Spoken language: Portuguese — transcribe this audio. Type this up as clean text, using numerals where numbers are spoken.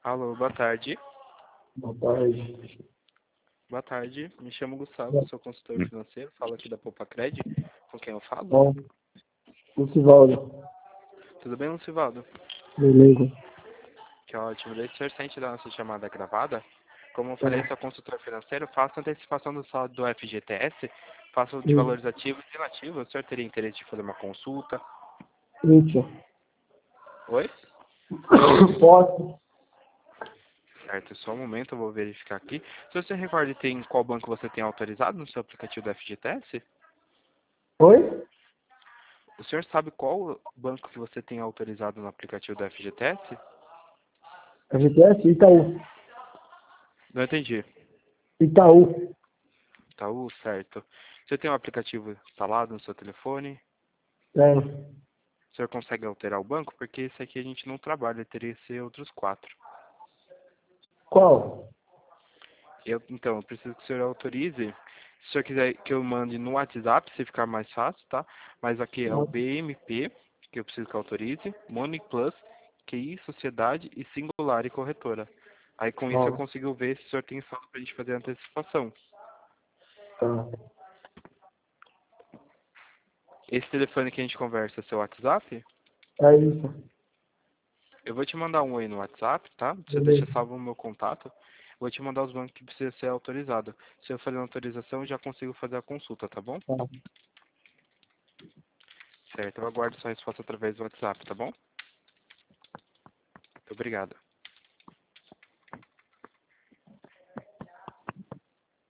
Alô, boa tarde. Boa tarde. Boa tarde, me chamo Gustavo, sou consultor financeiro, falo aqui da Poupacred, com quem eu falo? Bom, Lucivaldo. Tudo bem, Lucivaldo? Beleza. Que ótimo, desde o senhor sente da nossa chamada gravada. Como eu falei, sou consultor financeiro, faço antecipação do saldo do FGTS, faço de valores ativos e inativos. O senhor teria interesse de fazer uma consulta? Isso. Oi? Posso? Certo, só um momento, eu vou verificar aqui. Se você recorda, tem qual banco você tem autorizado no seu aplicativo do FGTS? Oi? O senhor sabe qual banco que você tem autorizado no aplicativo do FGTS? FGTS? Itaú. Não entendi. Itaú. Itaú, certo. Você tem um aplicativo instalado no seu telefone? Tem. O senhor consegue alterar o banco? Porque esse aqui a gente não trabalha, teria que ser outros 4. Qual? Então, eu preciso que o senhor autorize. Se o senhor quiser que eu mande no WhatsApp, se ficar mais fácil, tá? Mas aqui é o BMP, que eu preciso que autorize, Money Plus, QI, Sociedade e Singular e Corretora. Aí com isso eu Ó, consigo ver se o senhor tem saldo para a gente fazer a antecipação. tá. Esse telefone que a gente conversa é seu WhatsApp? É isso. Eu vou te mandar um oi no WhatsApp, tá? Você deixa Beleza. salvo o meu contato. Vou te mandar os bancos que precisa ser autorizado. Se eu fazer a autorização, eu já consigo fazer a consulta, tá bom? Tá. Certo, eu aguardo sua resposta através do WhatsApp, tá bom? Muito obrigado.